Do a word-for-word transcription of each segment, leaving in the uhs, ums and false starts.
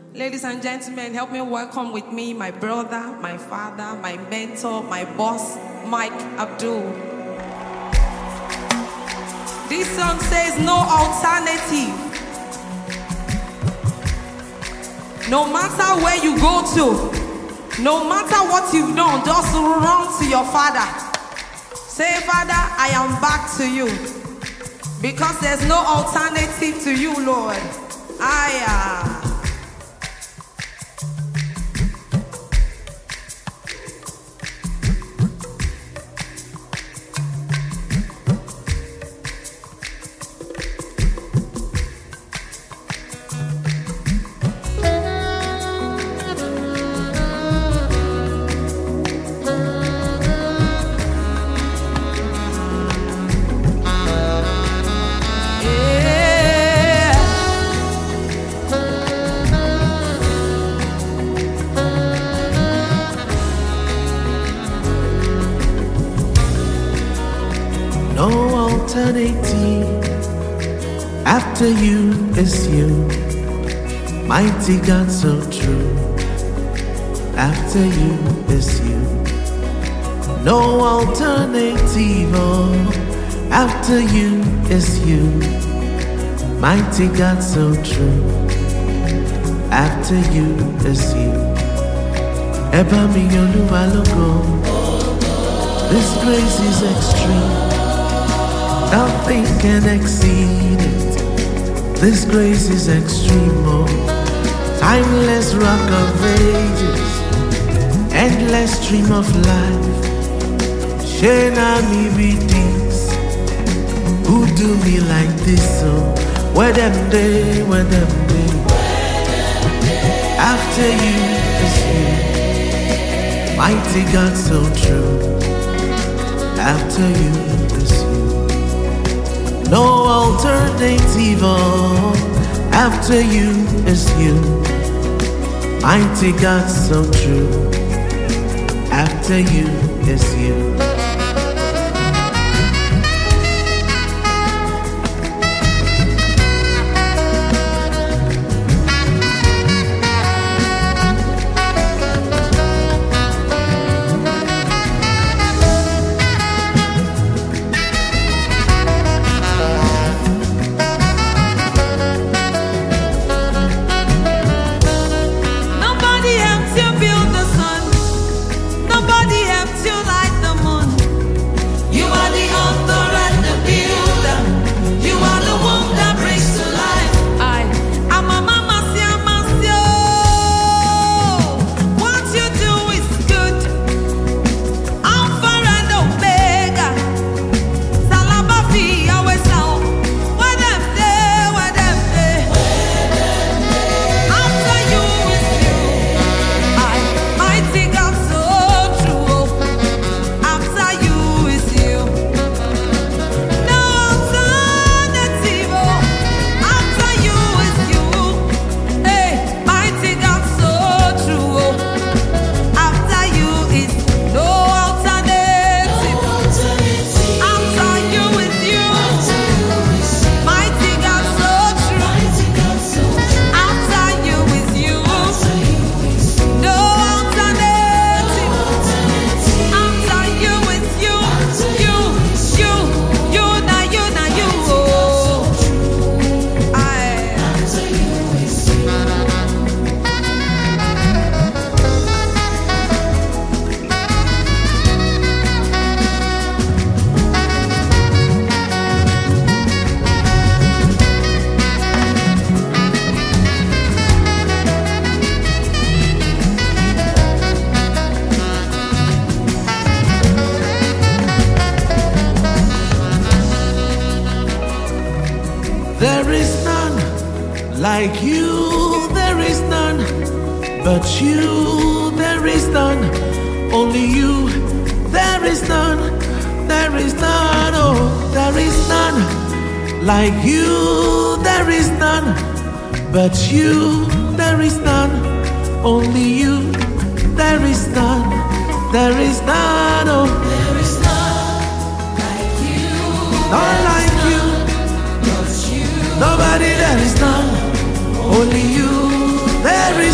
Ladies and gentlemen, help me welcome with me my brother, my father, my mentor, my boss, Mike Abdul. This song says no alternative. No matter where you go to, no matter what you've done, just run to your father. Say, Father, I am back to you. Because there's no alternative to you, Lord. I am. Uh, No alternative after you is you, mighty God so true. After you is you. No alternative, oh, after you is you, mighty God so true. After you is you. Eba mi Olúwa lógo. This grace is extreme. Nothing can exceed it. This grace is extreme, oh. Timeless rock of ages, endless stream of life. Shena me be this. Who do me like this, oh? Where them day, where them day. After you is you, mighty God so true. After you is you. No alternative, oh, after you is you, mighty God so true. After you is you. There is none like you, there is none but you, there is none, only you, there is none, there is none, oh, there is none like you, there is none but you, there is none, only you, there is none, there is none, oh, there is none like you, none like you. Nobody, there is none, only you, there is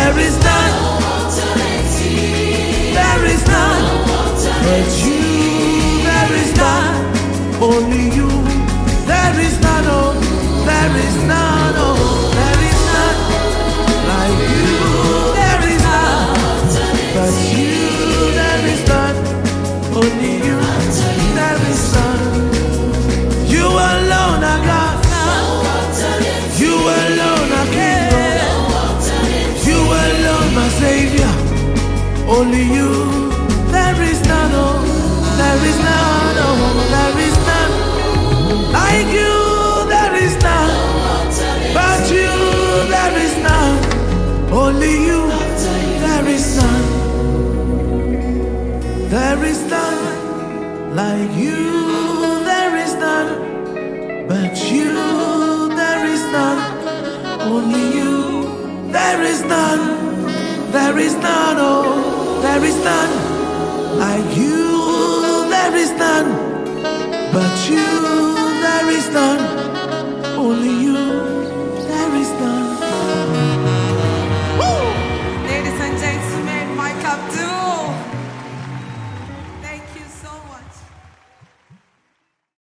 there is none, there is none, but you, there is none, only you, there is none, oh, there is none, oh, there is none, like you, there is none, but you, there is none, only you, there is none, you alone are God, you alone are King, you alone my Savior, only you, there is none, oh, there is none, oh, there is none, like you, there is none, but you, there is none, only you, there is none, there is none, like you, there is none, but you, there is none, only you, there is none, there is none, oh, there is none, like you, there is none, but you, there is none,